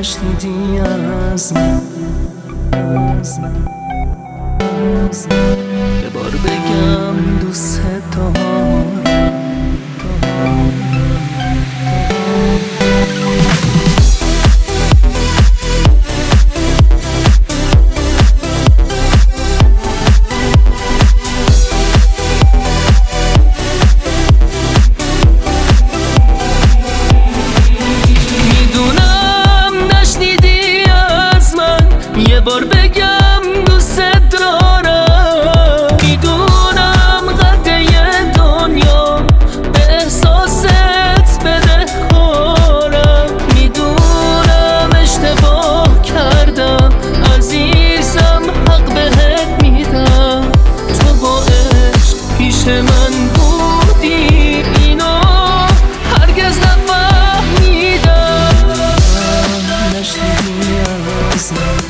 نشنیدی از من یه بار بگم دوست دارم. یه بار بگم دوست دارم. میدونم قدر دنیا به احساست بده خورم. میدونم اشتباه کردم عزیزم، حق بهت میدم. تو با عشق پیش من بودی، اینو هرگز نفهمیدم. نشنیدی از من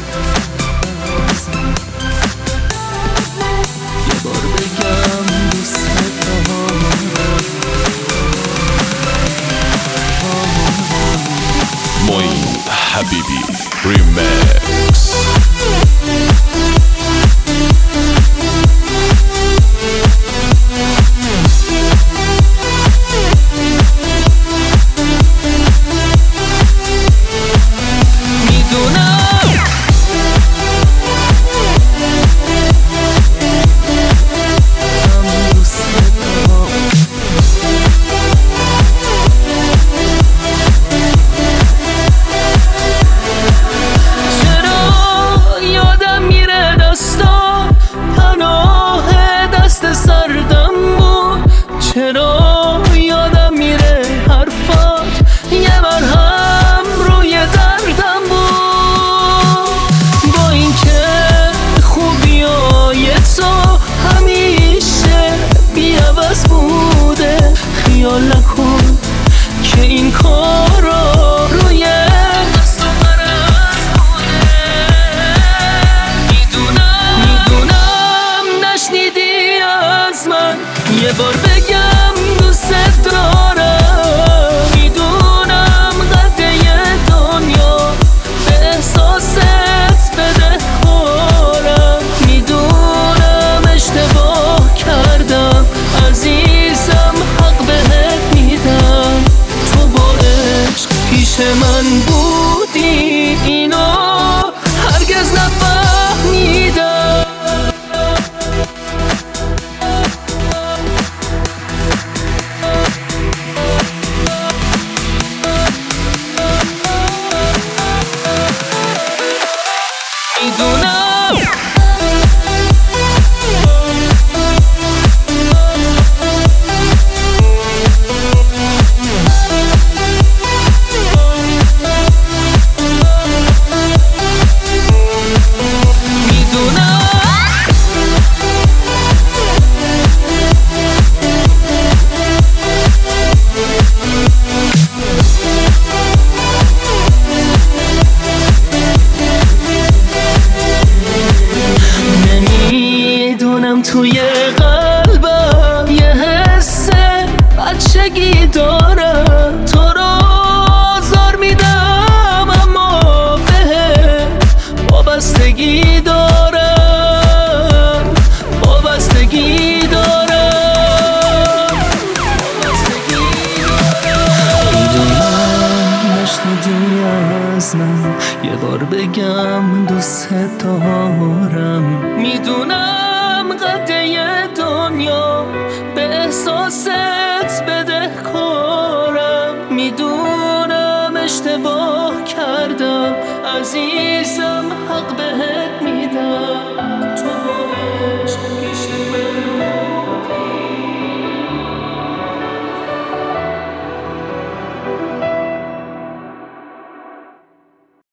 معین حبیبی ریمیکس. چرا یادم میره حرفات، یه مرهم روی دردم بود. با اینکه خوبیای تو همیشه بی‌عوض بوده، خیال نکن که این کارا روی دست و مرز بوده. میدونم نشنیدی از من، یه بار بگم دوست دارم. میدونم قدر دنیا به احساست بده خورم. میدونم اشتباه کردم عزیزم، حق بهت میدم. تو با عشق پیش من بودی، اینو هرگز نفهمیدم. توی قلبم یه حس بچگی دارم. تو رو آزار میدم اما بهت وابستگی دارم. میدونم نشنیدی از من، یه بار بگم دوست دارم. میدونم قدر دنیا به احساس